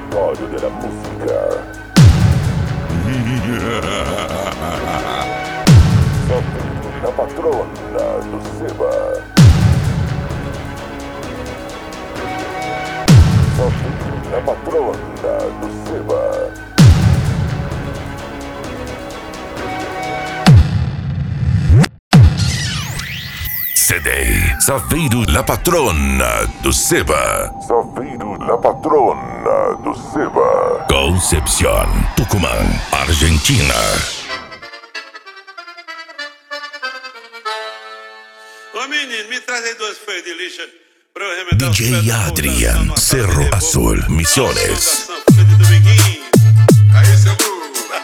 laboratorio de la música. Soy la patrona do Seba. Soy la patrona do Seba. CD Saveiro La Patrona do Seba. Saveiro La patrona do Seba. Concepción, Tucumán, Argentina. Ô menino, me traz aí duas folhas de lixa pra eu remendar DJ Adrian, Cerro Azul, Misiones. Aí, seu burro.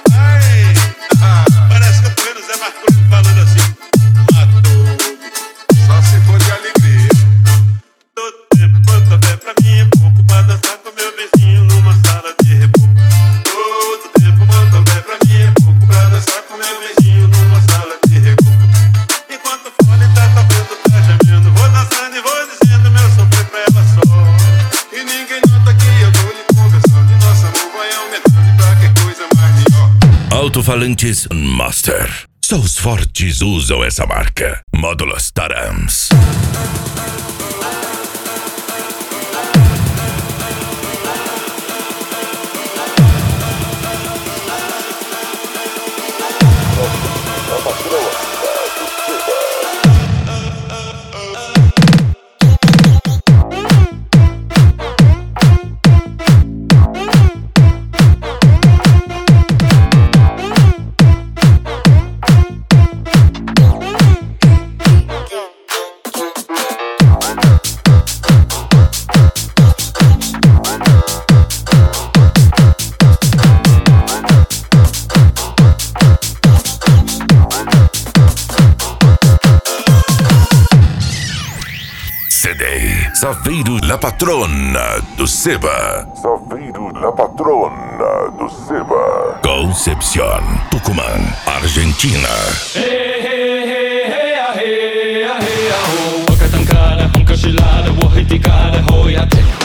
Parece que eu tô vendo o Zé Marconi falando assim. Matou, só se for de alegria. Todo tempo quanto houver pra mim é pouco pra dançar com meu vizinho numa sala de reboco. Todo tempo quanto houver pra mim é pouco pra dançar com meu vizinho numa sala de reboco. Enquanto o fone tá tocando, tá gemendo, vou dançando e vou dizendo meu sofrer pra ela só. E ninguém nota que eu tô lhe conversando e nosso amor vai aumentando e pra que coisa mais melhor. Alto-falantes Master. Só os fortes usam essa marca. Módulos Tarams. La patrona do Seba. CD Saveiro La Patrona do Seba. Saveiro La patrona do Seba. Concepción, Tucumán, Argentina. وقت كان هم كشلال وحيد كان هو ياتي